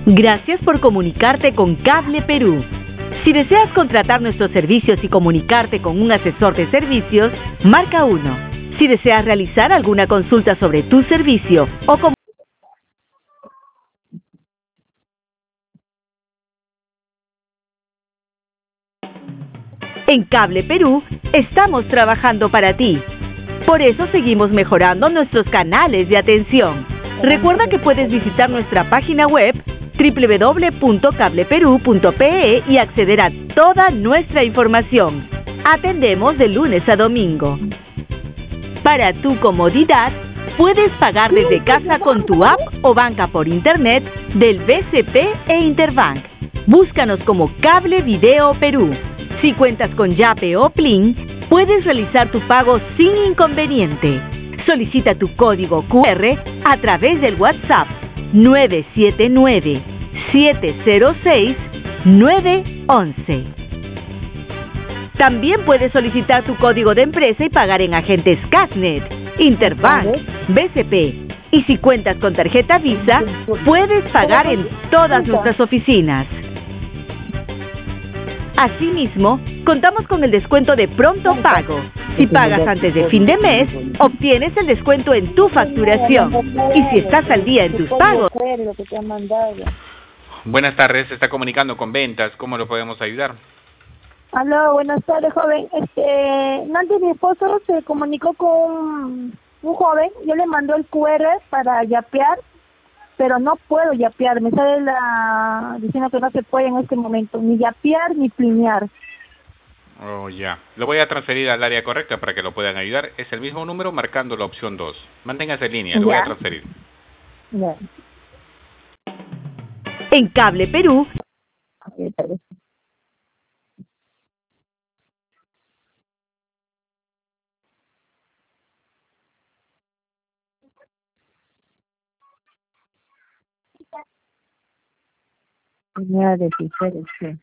Gracias por comunicarte con Cable Perú. Si deseas contratar nuestros servicios y comunicarte con un asesor de servicios, marca 1. Si deseas realizar alguna consulta sobre tu servicio o en Cable Perú, estamos trabajando para ti. Por eso seguimos mejorando nuestros canales de atención. Recuerda que puedes visitar nuestra página web www.cableperú.pe y acceder a toda nuestra información. Atendemos de lunes a domingo. Para tu comodidad, puedes pagar desde casa con tu app o banca por internet del BCP e Interbank. Búscanos como Cable Video Perú. Si cuentas con Yape o Plin, puedes realizar tu pago sin inconveniente. Solicita tu código QR a través del WhatsApp 979-706-911. También puedes solicitar tu código de empresa y pagar en agentes Casnet, Interbank, BCP. Y si cuentas con tarjeta Visa, puedes pagar en todas nuestras oficinas. Asimismo, contamos con el descuento de pronto pago. Si pagas antes de fin de mes, obtienes el descuento en tu facturación. Y si estás al día en tus pagos... Buenas tardes, se está comunicando con ventas. ¿Cómo lo podemos ayudar? Aló, buenas tardes, joven. Antes mi esposo se comunicó con un joven. Yo le mandó el QR para yapear, pero no puedo yapear. Me sale diciendo que no se puede en este momento, ni yapear ni plinear. Oh, ya. Lo voy a transferir al área correcta para que lo puedan ayudar. Es el mismo número marcando la opción 2. Manténgase en línea, lo voy a transferir. Ya. En Cable Perú... Ya, de diferencia.